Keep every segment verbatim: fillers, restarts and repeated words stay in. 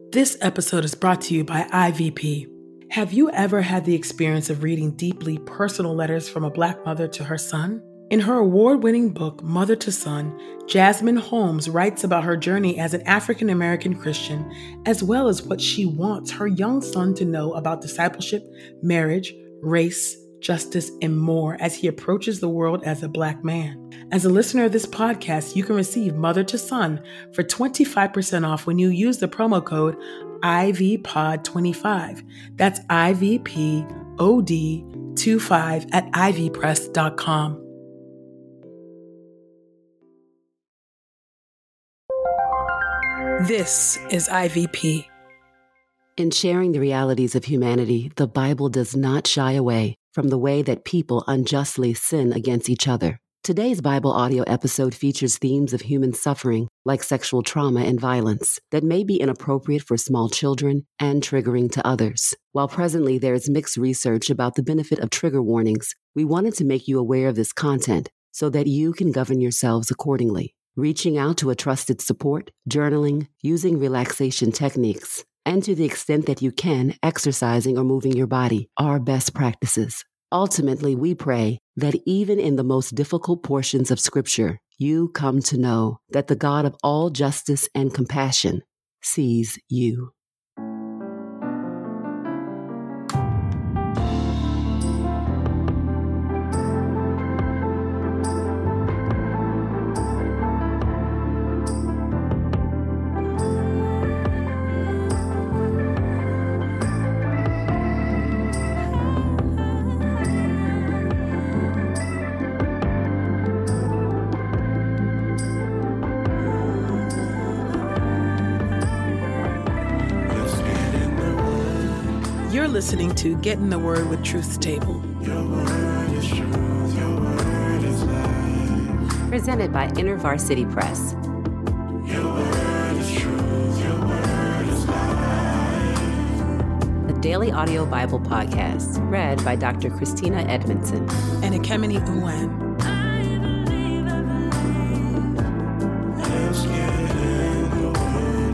This episode is brought to you by I V P. Have you ever had the experience of reading deeply personal letters from a Black mother to her son? In her award-winning book, Mother to Son, Jasmine Holmes writes about her journey as an African-American Christian, as well as what she wants her young son to know about discipleship, marriage, race, justice, and more as he approaches the world as a Black man. As a listener of this podcast, you can receive Mother to Son for twenty-five percent off when you use the promo code I V P O D twenty-five. That's I V P O D twenty-five at ivy press dot com. This is I V P. In sharing the realities of humanity, the Bible does not shy away from the way that people unjustly sin against each other. Today's Bible audio episode features themes of human suffering, like sexual trauma and violence, that may be inappropriate for small children and triggering to others. While presently there is mixed research about the benefit of trigger warnings, we wanted to make you aware of this content so that you can govern yourselves accordingly. Reaching out to a trusted support, journaling, using relaxation techniques, and to the extent that you can, exercising or moving your body are best practices. Ultimately, we pray that even in the most difficult portions of Scripture, you come to know that the God of all justice and compassion sees you. You're listening to Get in the Word with Truth's Table. Your word is truth, your word is life. Presented by InterVarsity Press. Your word is truth, your word is life. A daily audio Bible podcast read by Doctor Christina Edmondson And Ekemini Uwan. Let's get in the word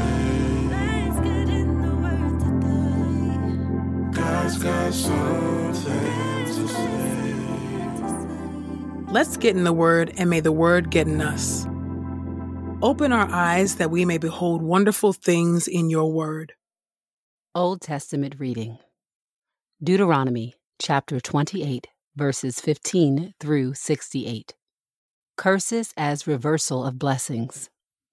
today. God's got something to say. Let's get in the Word, and may the Word get in us. Open our eyes that we may behold wonderful things in your Word. Old Testament reading. Deuteronomy chapter twenty-eight, verses fifteen through sixty-eight. Curses as reversal of blessings.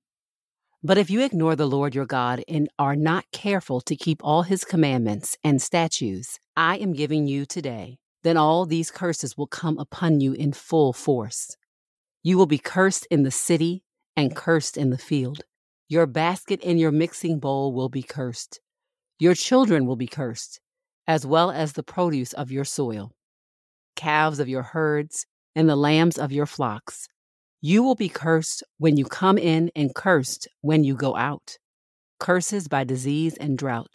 But if you ignore the Lord your God and are not careful to keep all his commandments and statutes I am giving you today, then all these curses will come upon you in full force. You will be cursed in the city and cursed in the field. Your basket and your mixing bowl will be cursed. Your children will be cursed, as well as the produce of your soil, calves of your herds, and the lambs of your flocks. You will be cursed when you come in and cursed when you go out. Curses by disease and drought.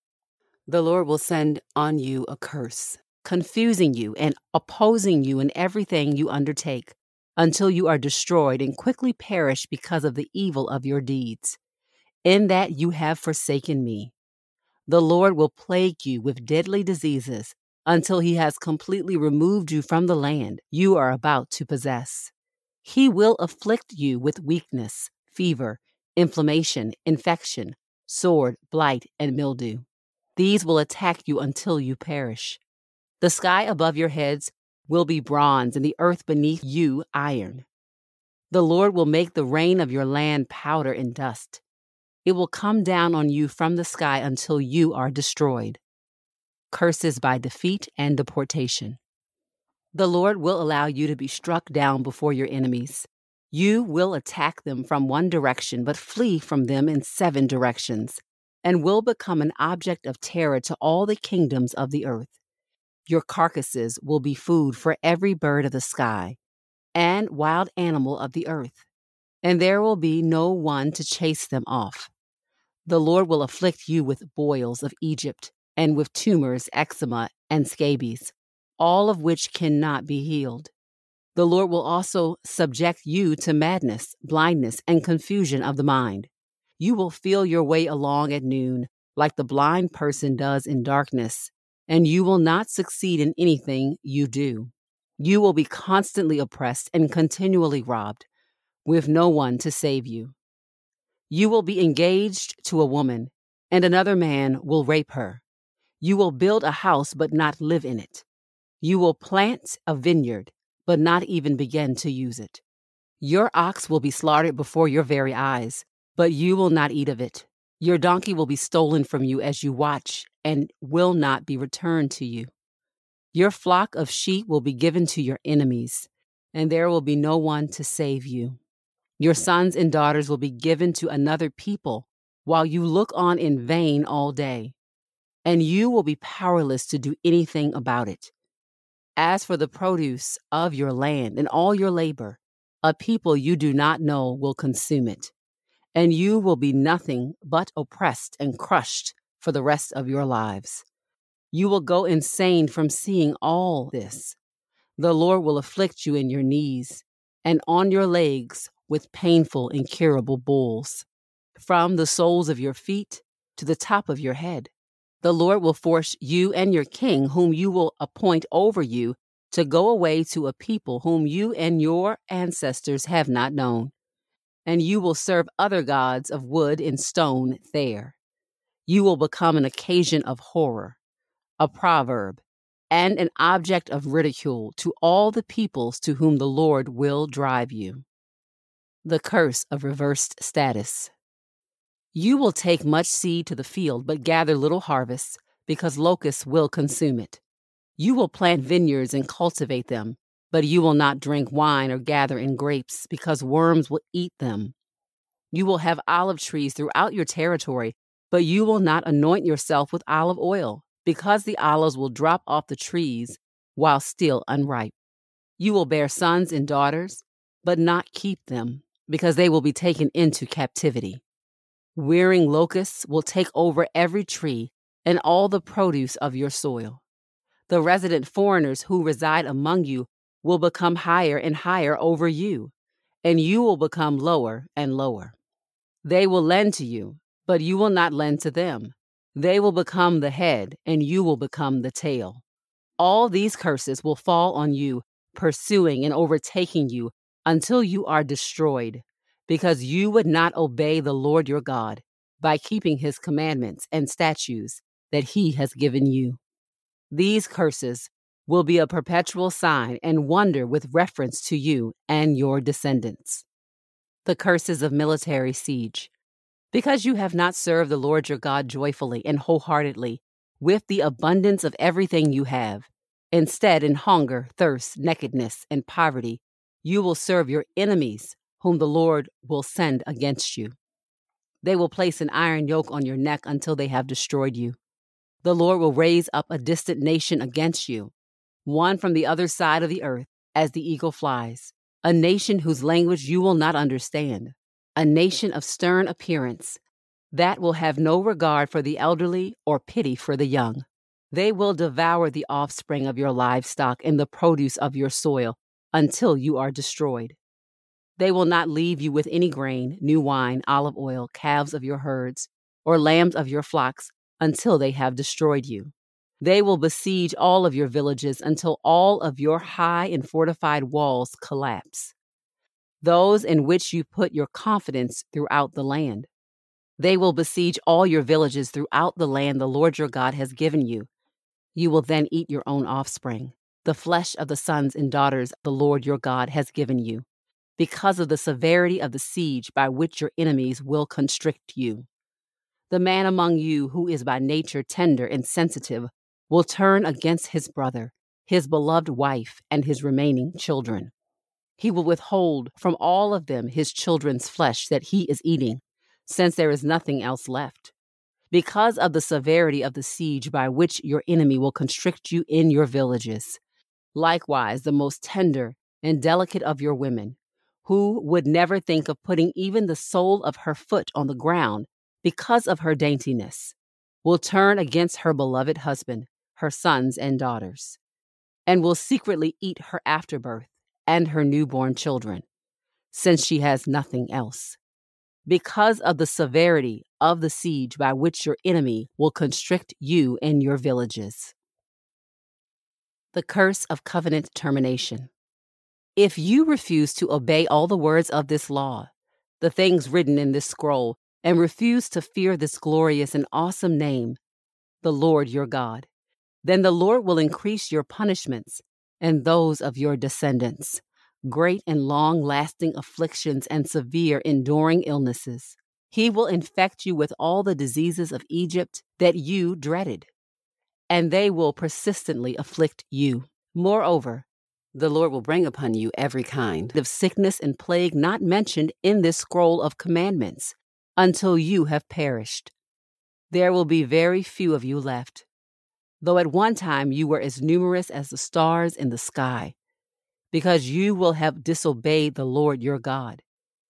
The Lord will send on you a curse, confusing you and opposing you in everything you undertake, until you are destroyed and quickly perish because of the evil of your deeds, in that you have forsaken me. The Lord will plague you with deadly diseases until he has completely removed you from the land you are about to possess. He will afflict you with weakness, fever, inflammation, infection, sword, blight, and mildew. These will attack you until you perish. The sky above your heads will be bronze, and the earth beneath you iron. The Lord will make the rain of your land powder and dust. It will come down on you from the sky until you are destroyed. Curses by defeat and deportation. The Lord will allow you to be struck down before your enemies. You will attack them from one direction, but flee from them in seven directions, and will become an object of terror to all the kingdoms of the earth. Your carcasses will be food for every bird of the sky and wild animal of the earth, and there will be no one to chase them off. The Lord will afflict you with boils of Egypt and with tumors, eczema, and scabies, all of which cannot be healed. The Lord will also subject you to madness, blindness, and confusion of the mind. You will feel your way along at noon, like the blind person does in darkness, and you will not succeed in anything you do. You will be constantly oppressed and continually robbed, with no one to save you. You will be engaged to a woman, and another man will rape her. You will build a house but not live in it. You will plant a vineyard, but not even begin to use it. Your ox will be slaughtered before your very eyes, but you will not eat of it. Your donkey will be stolen from you as you watch, and will not be returned to you. Your flock of sheep will be given to your enemies, and there will be no one to save you. Your sons and daughters will be given to another people, while you look on in vain all day, and you will be powerless to do anything about it. As for the produce of your land and all your labor, a people you do not know will consume it, and you will be nothing but oppressed and crushed for the rest of your lives. You will go insane from seeing all this. The Lord will afflict you in your knees and on your legs with painful, incurable bulls, from the soles of your feet to the top of your head. The Lord will force you and your king, whom you will appoint over you, to go away to a people whom you and your ancestors have not known, and you will serve other gods of wood and stone there. You will become an occasion of horror, a proverb, and an object of ridicule to all the peoples to whom the Lord will drive you. The curse of reversed status. You will take much seed to the field, but gather little harvests, because locusts will consume it. You will plant vineyards and cultivate them, but you will not drink wine or gather in grapes, because worms will eat them. You will have olive trees throughout your territory, but you will not anoint yourself with olive oil, because the olives will drop off the trees while still unripe. You will bear sons and daughters, but not keep them, because they will be taken into captivity. Wearing locusts will take over every tree and all the produce of your soil. The resident foreigners who reside among you will become higher and higher over you, and you will become lower and lower. They will lend to you, but you will not lend to them. They will become the head, and you will become the tail. All these curses will fall on you, pursuing and overtaking you until you are destroyed, because you would not obey the Lord your God by keeping his commandments and statutes that he has given you. These curses will be a perpetual sign and wonder with reference to you and your descendants. The curses of military siege. Because you have not served the Lord your God joyfully and wholeheartedly, with the abundance of everything you have, instead in hunger, thirst, nakedness, and poverty, you will serve your enemies, whom the Lord will send against you. They will place an iron yoke on your neck until they have destroyed you. The Lord will raise up a distant nation against you, one from the other side of the earth, as the eagle flies, a nation whose language you will not understand, a nation of stern appearance, that will have no regard for the elderly or pity for the young. They will devour the offspring of your livestock and the produce of your soil until you are destroyed. They will not leave you with any grain, new wine, olive oil, calves of your herds, or lambs of your flocks until they have destroyed you. They will besiege all of your villages until all of your high and fortified walls collapse, those in which you put your confidence throughout the land. They will besiege all your villages throughout the land the Lord your God has given you. You will then eat your own offspring, the flesh of the sons and daughters the Lord your God has given you, because of the severity of the siege by which your enemies will constrict you. The man among you who is by nature tender and sensitive will turn against his brother, his beloved wife, and his remaining children. He will withhold from all of them his children's flesh that he is eating, since there is nothing else left. Because of the severity of the siege by which your enemy will constrict you in your villages. Likewise, the most tender and delicate of your women, who would never think of putting even the sole of her foot on the ground because of her daintiness, will turn against her beloved husband, her sons and daughters, and will secretly eat her afterbirth and her newborn children, since she has nothing else. because of the severity of the siege by which your enemy will constrict you and your villages. The curse of covenant termination. If you refuse to obey all the words of this law, the things written in this scroll, and refuse to fear this glorious and awesome name, the Lord your God, then the Lord will increase your punishments and those of your descendants, great and long-lasting afflictions and severe enduring illnesses. He will infect you with all the diseases of Egypt that you dreaded, and they will persistently afflict you. Moreover, the Lord will bring upon you every kind of sickness and plague not mentioned in this scroll of commandments until you have perished. There will be very few of you left, though at one time you were as numerous as the stars in the sky, because you will have disobeyed the Lord your God.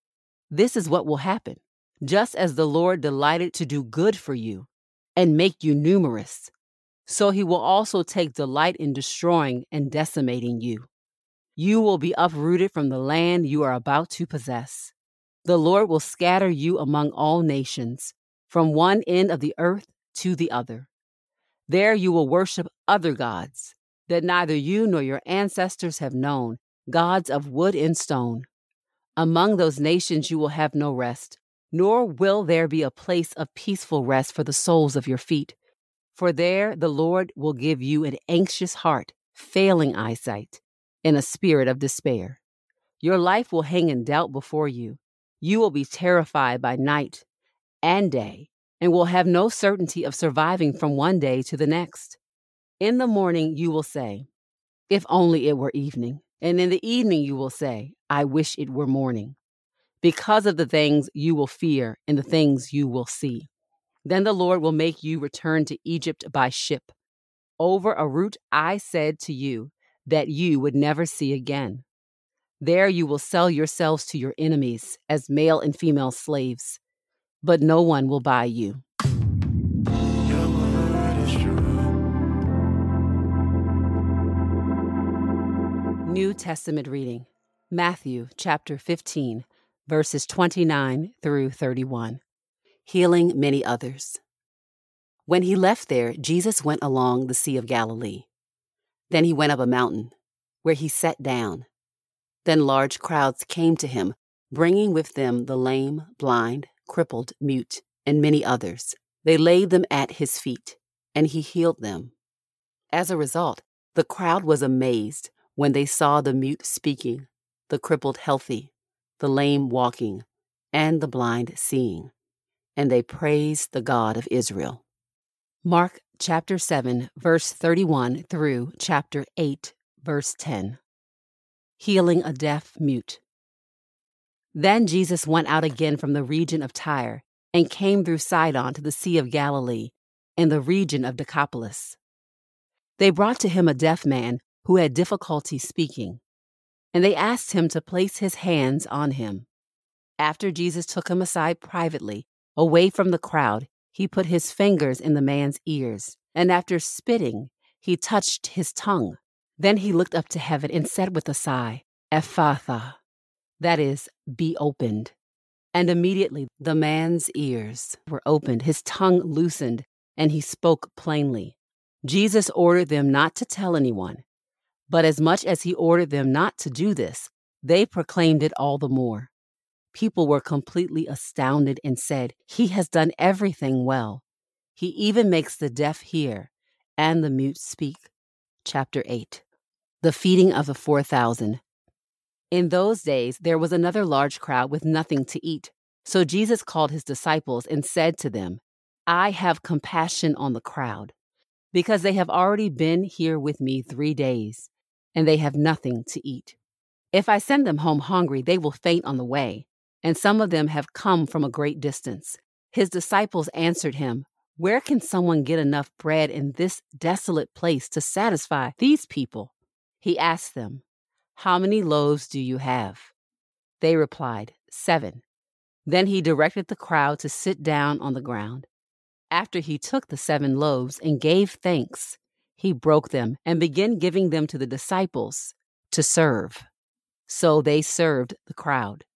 This is what will happen, just as the Lord delighted to do good for you and make you numerous, so he will also take delight in destroying and decimating you. You will be uprooted from the land you are about to possess. The Lord will scatter you among all nations, from one end of the earth to the other. There you will worship other gods that neither you nor your ancestors have known, gods of wood and stone. Among those nations you will have no rest, nor will there be a place of peaceful rest for the soles of your feet. For there the Lord will give you an anxious heart, failing eyesight, and a spirit of despair. Your life will hang in doubt before you. You will be terrified by night and day, and will have no certainty of surviving from one day to the next. In the morning you will say, "If only it were evening." And in the evening you will say, "I wish it were morning," because of the things you will fear and the things you will see. Then the Lord will make you return to Egypt by ship, over a route I said to you that you would never see again. There you will sell yourselves to your enemies as male and female slaves, but no one will buy you. Your word is true. New Testament reading, Matthew chapter fifteen, verses twenty-nine through thirty-one. Healing many others. When he left there, Jesus went along the Sea of Galilee. Then he went up a mountain, where he sat down. Then large crowds came to him, bringing with them the lame, blind, crippled, mute, and many others. They laid them at his feet, and he healed them. As a result, the crowd was amazed when they saw the mute speaking, the crippled healthy, the lame walking, and the blind seeing, and they praised the God of Israel. Mark chapter seven, verse thirty-one through chapter eight, verse ten. Healing a deaf mute. Then Jesus went out again from the region of Tyre and came through Sidon to the Sea of Galilee in the region of Decapolis. They brought to him a deaf man who had difficulty speaking, and they asked him to place his hands on him. After Jesus took him aside privately, away from the crowd, he put his fingers in the man's ears, and after spitting, he touched his tongue. Then he looked up to heaven and said with a sigh, "Ephphatha," that is, "be opened." And immediately the man's ears were opened, his tongue loosened, and he spoke plainly. Jesus ordered them not to tell anyone, but as much as he ordered them not to do this, they proclaimed it all the more. People were completely astounded and said, "He has done everything well. He even makes the deaf hear and the mute speak." Chapter eight. The feeding of the four thousand. In those days there was another large crowd with nothing to eat. So Jesus called his disciples and said to them, "I have compassion on the crowd, because they have already been here with me three days, and they have nothing to eat. If I send them home hungry, they will faint on the way, and some of them have come from a great distance." His disciples answered him, "Where can someone get enough bread in this desolate place to satisfy these people?" He asked them, "How many loaves do you have?" They replied, "Seven." Then he directed the crowd to sit down on the ground. After he took the seven loaves and gave thanks, he broke them and began giving them to the disciples to serve. So they served the crowd.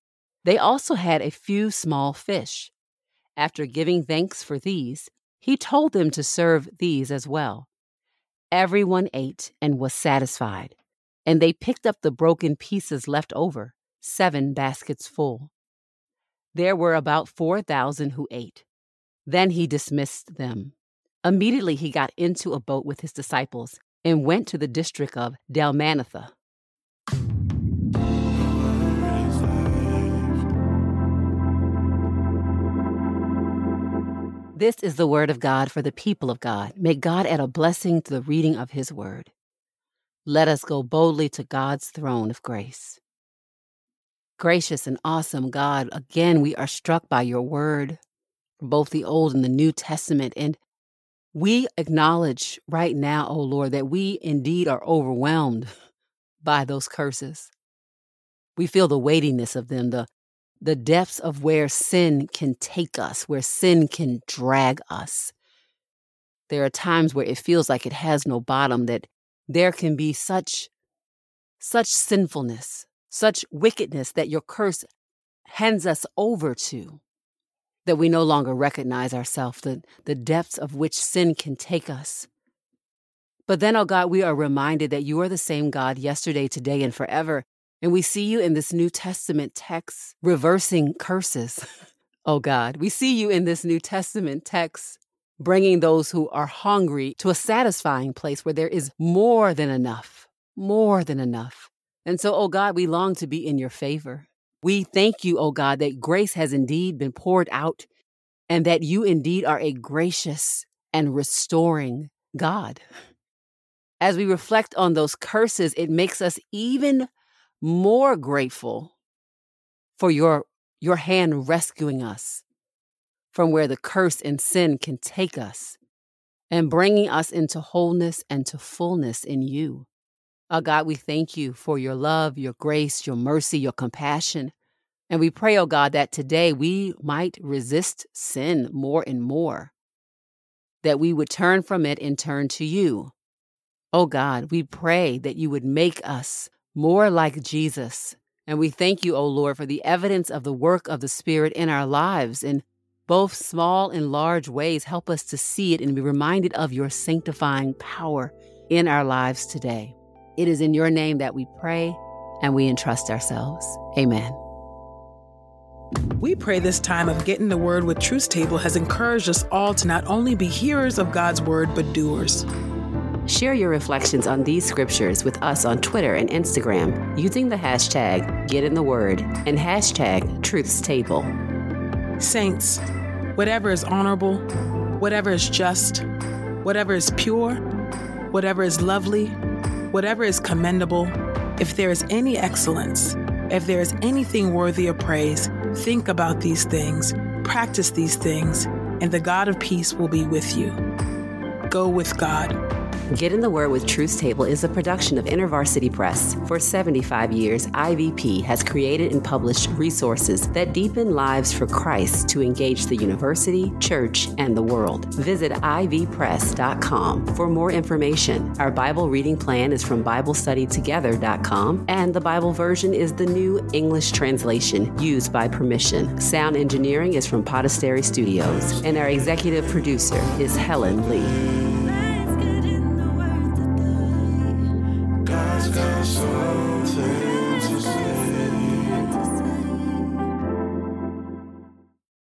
They also had a few small fish. After giving thanks for these, he told them to serve these as well. Everyone ate and was satisfied, and they picked up the broken pieces left over, seven baskets full. There were about four thousand who ate. Then he dismissed them. Immediately he got into a boat with his disciples and went to the district of Dalmanutha. This is the word of God for the people of God. May God add a blessing to the reading of his word. Let us go boldly to God's throne of grace. Gracious and awesome God, again, we are struck by your word, both the Old and the New Testament, and we acknowledge right now, O Lord, that we indeed are overwhelmed by those curses. We feel the weightiness of them, the, the depths of where sin can take us, where sin can drag us. There are times where it feels like it has no bottom, that there can be such, such sinfulness, such wickedness that your curse hands us over to, that we no longer recognize ourselves, the, the depths of which sin can take us. But then, oh God, we are reminded that you are the same God yesterday, today, and forever. And we see you in this New Testament text reversing curses. Oh God, we see you in this New Testament text bringing those who are hungry to a satisfying place where there is more than enough, more than enough. And so, oh God, we long to be in your favor. We thank you, oh God, that grace has indeed been poured out and that you indeed are a gracious and restoring God. As we reflect on those curses, it makes us even more grateful for your, your hand rescuing us from where the curse and sin can take us and bringing us into wholeness and to fullness in you. Oh God, we thank you for your love, your grace, your mercy, your compassion. And we pray, oh God, that today we might resist sin more and more, that we would turn from it and turn to you. Oh God, we pray that you would make us more like Jesus. And we thank you, oh Lord, for the evidence of the work of the Spirit in our lives in both small and large ways. Help us to see it and be reminded of your sanctifying power in our lives today. It is in your name that we pray and we entrust ourselves. Amen. We pray this time of Getting the Word with Truth Table has encouraged us all to not only be hearers of God's word, but doers. Share your reflections on these scriptures with us on Twitter and Instagram using the hashtag GetInTheWord and hashtag TruthsTable. Saints, whatever is honorable, whatever is just, whatever is pure, whatever is lovely, whatever is commendable, if there is any excellence, if there is anything worthy of praise, think about these things, practice these things, and the God of peace will be with you. Go with God. Get in the Word with Truth Table is a production of InterVarsity Press. For seventy-five years, I V P has created and published resources that deepen lives for Christ to engage the university, church, and the world. Visit I V press dot com for more information. Our Bible reading plan is from Bible Study Together dot com, and the Bible version is the New English translation used by permission. Sound engineering is from Podastery Studios, and our executive producer is Helen Lee.